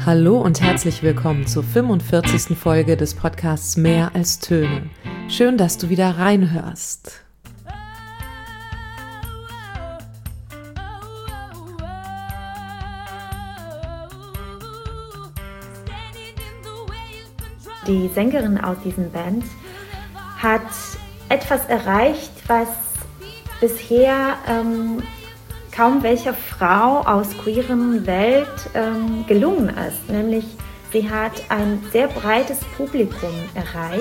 Hallo und herzlich willkommen zur 45. Folge des Podcasts Mehr als Töne. Schön, dass du wieder reinhörst. Die Sängerin aus diesem Band hat etwas erreicht, was bisher kaum welcher Frau aus queeren Welt gelungen ist. Nämlich, sie hat ein sehr breites Publikum erreicht.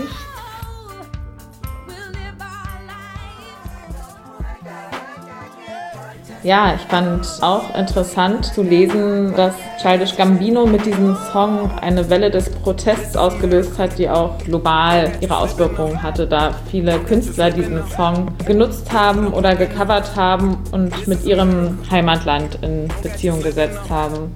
Ja, ich fand auch interessant zu lesen, dass Childish Gambino mit diesem Song eine Welle des Protests ausgelöst hat, die auch global ihre Auswirkungen hatte, da viele Künstler diesen Song genutzt haben oder gecovert haben und mit ihrem Heimatland in Beziehung gesetzt haben.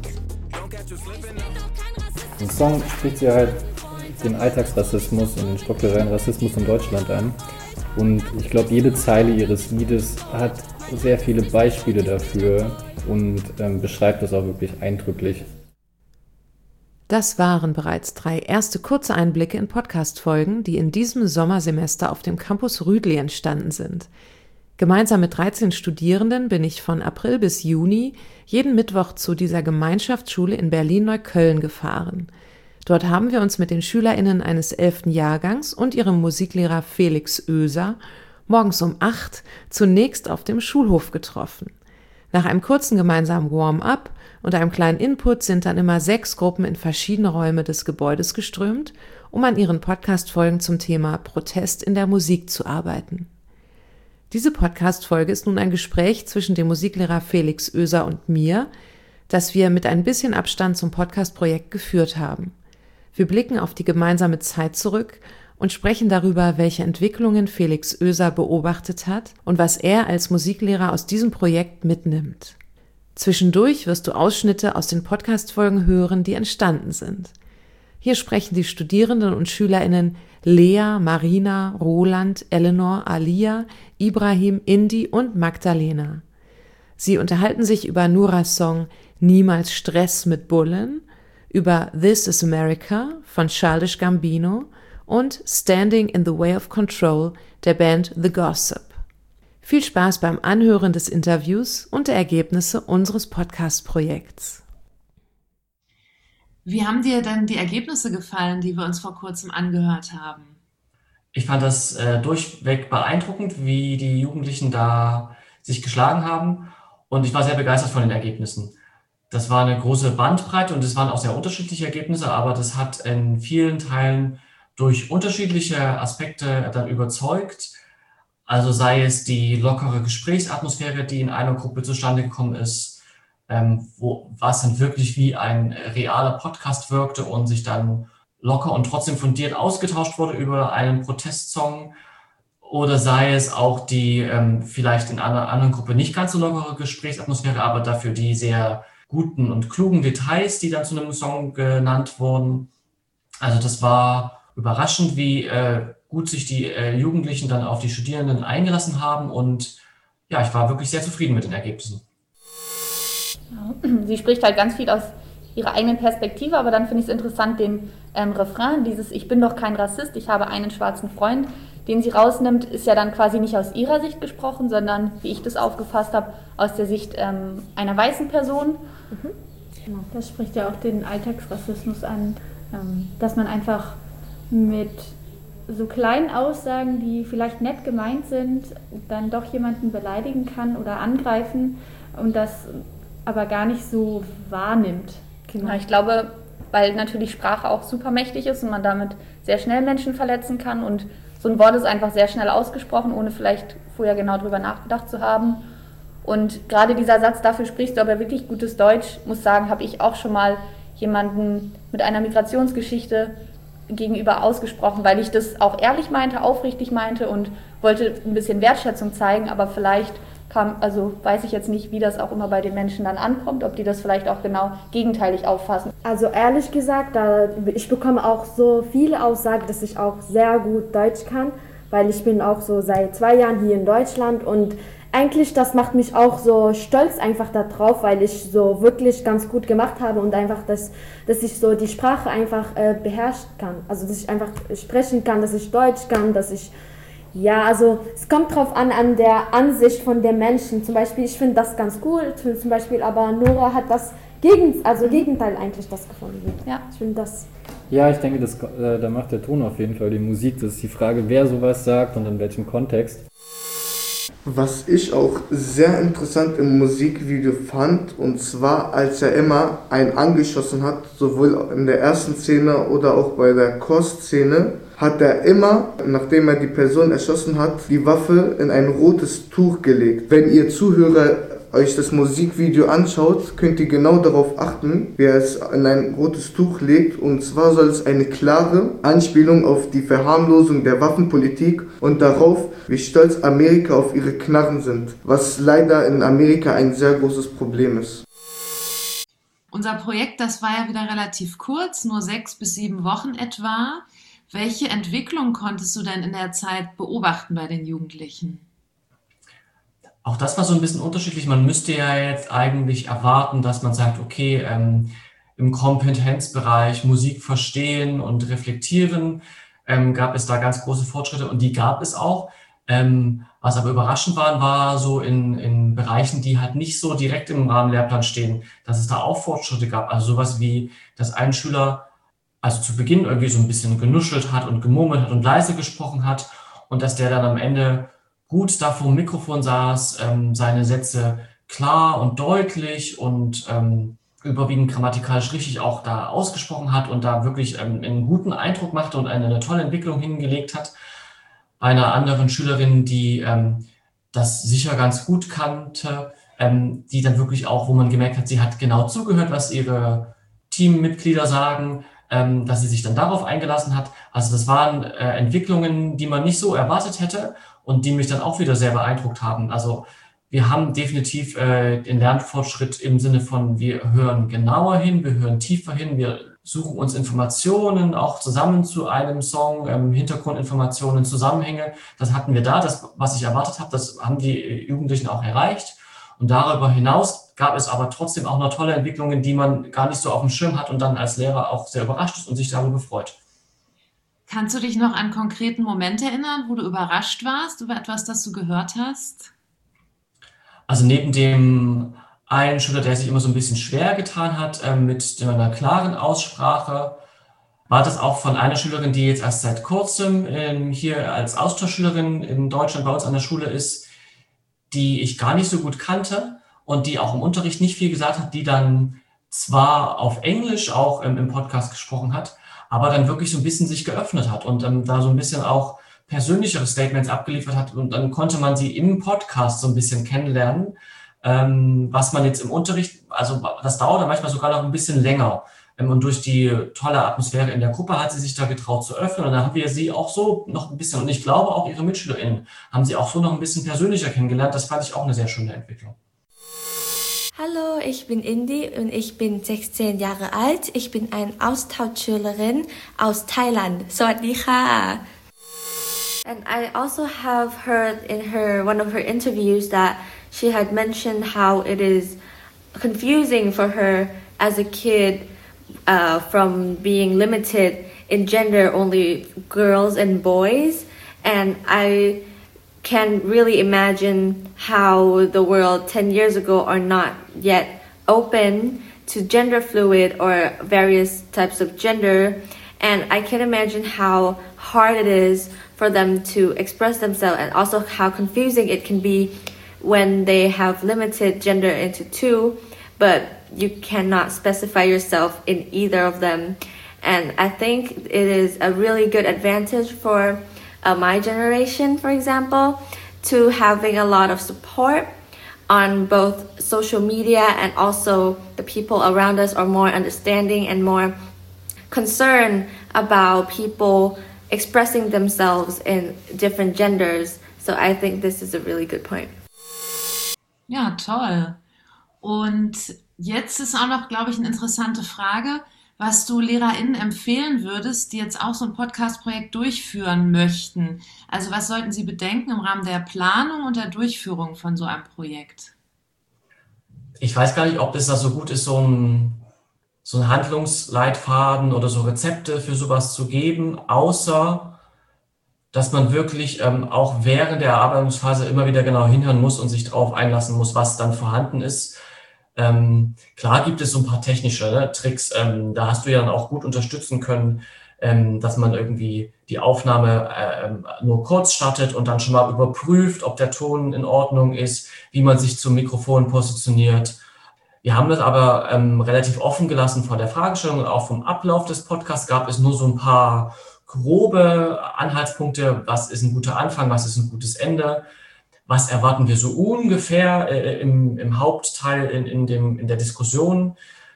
Im Song spricht sie halt den Alltagsrassismus und den strukturellen Rassismus in Deutschland an. Und ich glaube, jede Zeile ihres Liedes hat sehr viele Beispiele dafür und beschreibt das auch wirklich eindrücklich. Das waren bereits 3 erste kurze Einblicke in Podcast-Folgen, die in diesem Sommersemester auf dem Campus Rüdli entstanden sind. Gemeinsam mit 13 Studierenden bin ich von April bis Juni jeden Mittwoch zu dieser Gemeinschaftsschule in Berlin-Neukölln gefahren. Dort haben wir uns mit den SchülerInnen eines 11. Jahrgangs und ihrem Musiklehrer Felix Oeser morgens um 8 zunächst auf dem Schulhof getroffen. Nach einem kurzen gemeinsamen Warm-up und einem kleinen Input sind dann immer 6 Gruppen in verschiedene Räume des Gebäudes geströmt, um an ihren Podcast-Folgen zum Thema Protest in der Musik zu arbeiten. Diese Podcast-Folge ist nun ein Gespräch zwischen dem Musiklehrer Felix Oeser und mir, das wir mit ein bisschen Abstand zum Podcast-Projekt geführt haben. Wir blicken auf die gemeinsame Zeit zurück und sprechen darüber, welche Entwicklungen Felix Oeser beobachtet hat und was er als Musiklehrer aus diesem Projekt mitnimmt. Zwischendurch wirst du Ausschnitte aus den Podcast-Folgen hören, die entstanden sind. Hier sprechen die Studierenden und SchülerInnen Lea, Marina, Roland, Eleanor, Alia, Ibrahim, Indi und Magdalena. Sie unterhalten sich über Nuras Song Niemals Stress mit Bullen, über This is America von Childish Gambino und Standing in the Way of Control der Band The Gossip. Viel Spaß beim Anhören des Interviews und der Ergebnisse unseres Podcast-Projekts. Wie haben dir denn die Ergebnisse gefallen, die wir uns vor kurzem angehört haben? Ich fand das durchweg beeindruckend, wie die Jugendlichen da sich geschlagen haben, und ich war sehr begeistert von den Ergebnissen. Das war eine große Bandbreite und es waren auch sehr unterschiedliche Ergebnisse, aber das hat in vielen Teilen durch unterschiedliche Aspekte dann überzeugt. Also sei es die lockere Gesprächsatmosphäre, die in einer Gruppe zustande gekommen ist, was dann wirklich wie ein realer Podcast wirkte und sich dann locker und trotzdem fundiert ausgetauscht wurde über einen Protestsong. Oder sei es auch die vielleicht in einer anderen Gruppe nicht ganz so lockere Gesprächsatmosphäre, aber dafür die sehr guten und klugen Details, die dann zu einem Song genannt wurden. Also das war überraschend, wie gut sich die Jugendlichen dann auf die Studierenden eingelassen haben, und ja, ich war wirklich sehr zufrieden mit den Ergebnissen. Sie spricht halt ganz viel aus ihrer eigenen Perspektive, aber dann finde ich es interessant, den Refrain, dieses Ich bin doch kein Rassist, ich habe einen schwarzen Freund, den sie rausnimmt, ist ja dann quasi nicht aus ihrer Sicht gesprochen, sondern, wie ich das aufgefasst habe, aus der Sicht einer weißen Person. Genau, das spricht ja auch den Alltagsrassismus an, dass man einfach mit so kleinen Aussagen, die vielleicht nett gemeint sind, dann doch jemanden beleidigen kann oder angreifen und das aber gar nicht so wahrnimmt. Genau. Ja, ich glaube, weil natürlich Sprache auch super mächtig ist und man damit sehr schnell Menschen verletzen kann, und so ein Wort ist einfach sehr schnell ausgesprochen, ohne vielleicht vorher genau drüber nachgedacht zu haben. Und gerade dieser Satz, dafür sprichst du aber wirklich gutes Deutsch, muss sagen, habe ich auch schon mal jemanden mit einer Migrationsgeschichte gegenüber ausgesprochen, weil ich das auch ehrlich meinte, aufrichtig meinte und wollte ein bisschen Wertschätzung zeigen, aber vielleicht weiß ich jetzt nicht, wie das auch immer bei den Menschen dann ankommt, ob die das vielleicht auch genau gegenteilig auffassen. Also ehrlich gesagt, ich bekomme auch so viele Aussagen, dass ich auch sehr gut Deutsch kann, weil ich bin auch so seit 2 Jahren hier in Deutschland und eigentlich, das macht mich auch so stolz einfach darauf, weil ich so wirklich ganz gut gemacht habe und einfach, dass ich so die Sprache einfach beherrschen kann. Also, dass ich einfach sprechen kann, dass ich Deutsch kann, dass ich, ja, also, es kommt drauf an der Ansicht von den Menschen. Zum Beispiel, ich finde das ganz gut, zum Beispiel, aber Nora hat das Gegenteil eigentlich das gefunden. Ja. Ich finde das... Ja, ich denke, da macht der Ton auf jeden Fall die Musik. Das ist die Frage, wer sowas sagt und in welchem Kontext. Was ich auch sehr interessant im Musikvideo fand, und zwar als er immer einen angeschossen hat, sowohl in der ersten Szene oder auch bei der Chorszene, hat er immer, nachdem er die Person erschossen hat, die Waffe in ein rotes Tuch gelegt. Wenn ihr Zuhörer euch das Musikvideo anschaut, könnt ihr genau darauf achten, wie er es in ein rotes Tuch legt. Und zwar soll es eine klare Anspielung auf die Verharmlosung der Waffenpolitik und darauf, wie stolz Amerika auf ihre Knarren sind, was leider in Amerika ein sehr großes Problem ist. Unser Projekt, das war ja wieder relativ kurz, nur 6 bis 7 Wochen etwa. Welche Entwicklung konntest du denn in der Zeit beobachten bei den Jugendlichen? Auch das war so ein bisschen unterschiedlich. Man müsste ja jetzt eigentlich erwarten, dass man sagt, okay, im Kompetenzbereich Musik verstehen und reflektieren gab es da ganz große Fortschritte und die gab es auch. Was aber überraschend war so in Bereichen, die halt nicht so direkt im Rahmenlehrplan stehen, dass es da auch Fortschritte gab. Also sowas wie, dass ein Schüler also zu Beginn irgendwie so ein bisschen genuschelt hat und gemurmelt hat und leise gesprochen hat und dass der dann am Ende gut da vor dem Mikrofon saß, seine Sätze klar und deutlich und überwiegend grammatikalisch richtig auch da ausgesprochen hat und da wirklich einen guten Eindruck machte und eine tolle Entwicklung hingelegt hat. Bei einer anderen Schülerin, die das sicher ganz gut kannte, die dann wirklich auch, wo man gemerkt hat, sie hat genau zugehört, was ihre Teammitglieder sagen, dass sie sich dann darauf eingelassen hat. Also das waren Entwicklungen, die man nicht so erwartet hätte und die mich dann auch wieder sehr beeindruckt haben. Also wir haben definitiv den Lernfortschritt im Sinne von, wir hören genauer hin, wir hören tiefer hin, wir suchen uns Informationen auch zusammen zu einem Song, Hintergrundinformationen, Zusammenhänge. Das hatten wir da, das, was ich erwartet habe, das haben die Jugendlichen auch erreicht. Und darüber hinaus gab es aber trotzdem auch noch tolle Entwicklungen, die man gar nicht so auf dem Schirm hat und dann als Lehrer auch sehr überrascht ist und sich darüber freut. Kannst du dich noch an konkreten Momente erinnern, wo du überrascht warst über etwas, das du gehört hast? Also neben dem einen Schüler, der sich immer so ein bisschen schwer getan hat mit einer klaren Aussprache, war das auch von einer Schülerin, die jetzt erst seit kurzem hier als Austauschschülerin in Deutschland bei uns an der Schule ist, die ich gar nicht so gut kannte und die auch im Unterricht nicht viel gesagt hat, die dann zwar auf Englisch auch im Podcast gesprochen hat, aber dann wirklich so ein bisschen sich geöffnet hat und da so ein bisschen auch persönlichere Statements abgeliefert hat und dann konnte man sie im Podcast so ein bisschen kennenlernen, was man jetzt im Unterricht, also das dauert dann manchmal sogar noch ein bisschen länger. Und durch die tolle Atmosphäre in der Gruppe hat sie sich da getraut zu öffnen und dann haben wir sie auch so noch ein bisschen, und ich glaube auch ihre MitschülerInnen, haben sie auch so noch ein bisschen persönlicher kennengelernt. Das fand ich auch eine sehr schöne Entwicklung. Hallo, ich bin Indi und ich bin 16 Jahre alt. Ich bin eine Austauschschülerin aus Thailand. Sawadee-ka! And I also have heard in one of her interviews that she had mentioned how it is confusing for her as a kid from being limited in gender, only girls and boys. And I can really imagine how the world 10 years ago are not yet open to gender fluid or various types of gender. And I can imagine how hard it is for them to express themselves and also how confusing it can be when they have limited gender into 2, but you cannot specify yourself in either of them. And I think it is a really good advantage for my generation, for example, to having a lot of support on both social media, and also the people around us are more understanding and more concerned about people expressing themselves in different genders. So I think this is a really good point. Ja, toll. Und jetzt ist auch noch, glaube ich, eine interessante Frage, was du LehrerInnen empfehlen würdest, die jetzt auch so ein Podcast-Projekt durchführen möchten? Also was sollten sie bedenken im Rahmen der Planung und der Durchführung von so einem Projekt? Ich weiß gar nicht, ob es da so gut ist, so ein Handlungsleitfaden oder so Rezepte für sowas zu geben, außer dass man wirklich auch während der Erarbeitungsphase immer wieder genau hinhören muss und sich darauf einlassen muss, was dann vorhanden ist. Klar gibt es so ein paar technische Tricks, da hast du ja dann auch gut unterstützen können, dass man irgendwie die Aufnahme nur kurz startet und dann schon mal überprüft, ob der Ton in Ordnung ist, wie man sich zum Mikrofon positioniert. Wir haben das aber relativ offen gelassen von der Fragestellung und auch vom Ablauf des Podcasts gab es nur so ein paar grobe Anhaltspunkte, was ist ein guter Anfang, was ist ein gutes Ende, was erwarten wir so ungefähr im Hauptteil in der Diskussion.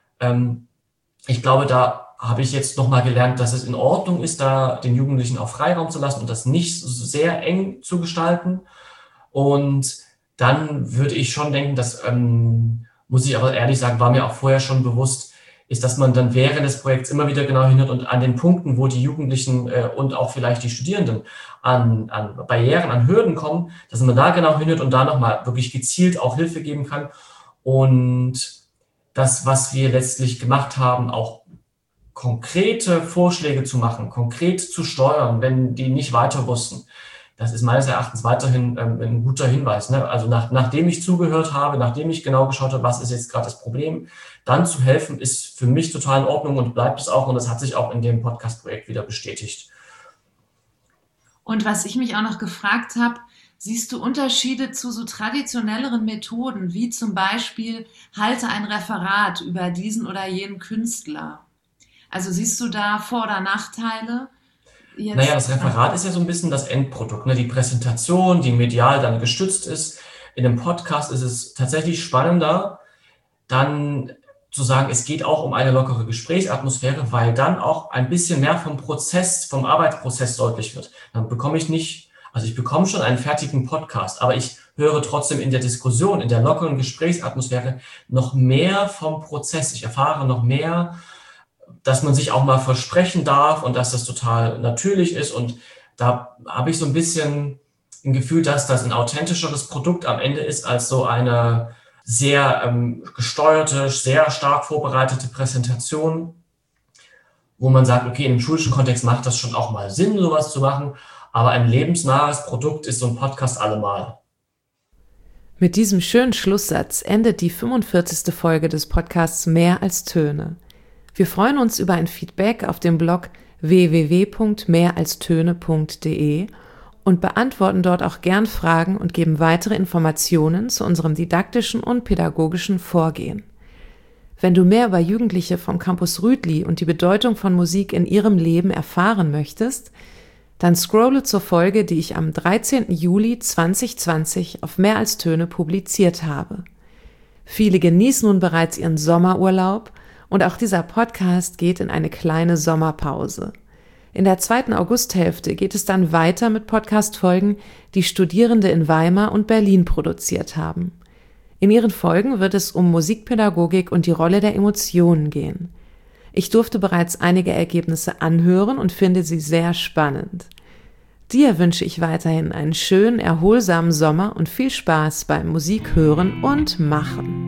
Ich glaube, da habe ich jetzt nochmal gelernt, dass es in Ordnung ist, da den Jugendlichen auch Freiraum zu lassen und das nicht so sehr eng zu gestalten. Und dann würde ich schon denken, dass, muss ich aber ehrlich sagen, war mir auch vorher schon bewusst, ist, dass man dann während des Projekts immer wieder genau hinhört und an den Punkten, wo die Jugendlichen und auch vielleicht die Studierenden an Barrieren, an Hürden kommen, dass man da genau hinhört und da nochmal wirklich gezielt auch Hilfe geben kann. Und das, was wir letztlich gemacht haben, auch konkrete Vorschläge zu machen, konkret zu steuern, wenn die nicht weiter wussten. Das ist meines Erachtens weiterhin ein guter Hinweis. Ne? Also nachdem ich zugehört habe, nachdem ich genau geschaut habe, was ist jetzt gerade das Problem, dann zu helfen, ist für mich total in Ordnung und bleibt es auch. Und das hat sich auch in dem Podcast-Projekt wieder bestätigt. Und was ich mich auch noch gefragt habe, siehst du Unterschiede zu so traditionelleren Methoden, wie zum Beispiel halte ein Referat über diesen oder jenen Künstler? Also siehst du da Vor- oder Nachteile? Naja, das Referat ist ja so ein bisschen das Endprodukt, ne? Die Präsentation, die medial dann gestützt ist. In einem Podcast ist es tatsächlich spannender, dann zu sagen, es geht auch um eine lockere Gesprächsatmosphäre, weil dann auch ein bisschen mehr vom Prozess, vom Arbeitsprozess deutlich wird. Dann bekomme ich nicht, also ich bekomme schon einen fertigen Podcast, aber ich höre trotzdem in der Diskussion, in der lockeren Gesprächsatmosphäre noch mehr vom Prozess. Ich erfahre noch mehr, dass man sich auch mal versprechen darf und dass das total natürlich ist. Und da habe ich so ein bisschen ein Gefühl, dass das ein authentischeres Produkt am Ende ist als so eine sehr gesteuerte, sehr stark vorbereitete Präsentation, wo man sagt, okay, im schulischen Kontext macht das schon auch mal Sinn, sowas zu machen, aber ein lebensnahes Produkt ist so ein Podcast allemal. Mit diesem schönen Schlusssatz endet die 45. Folge des Podcasts Mehr als Töne. Wir freuen uns über ein Feedback auf dem Blog www.mehralstöne.de und beantworten dort auch gern Fragen und geben weitere Informationen zu unserem didaktischen und pädagogischen Vorgehen. Wenn du mehr über Jugendliche vom Campus Rütli und die Bedeutung von Musik in ihrem Leben erfahren möchtest, dann scrolle zur Folge, die ich am 13. Juli 2020 auf Mehr als Töne publiziert habe. Viele genießen nun bereits ihren Sommerurlaub und auch dieser Podcast geht in eine kleine Sommerpause. In der 2. Augusthälfte geht es dann weiter mit Podcast-Folgen, die Studierende in Weimar und Berlin produziert haben. In ihren Folgen wird es um Musikpädagogik und die Rolle der Emotionen gehen. Ich durfte bereits einige Ergebnisse anhören und finde sie sehr spannend. Dir wünsche ich weiterhin einen schönen, erholsamen Sommer und viel Spaß beim Musik hören und machen.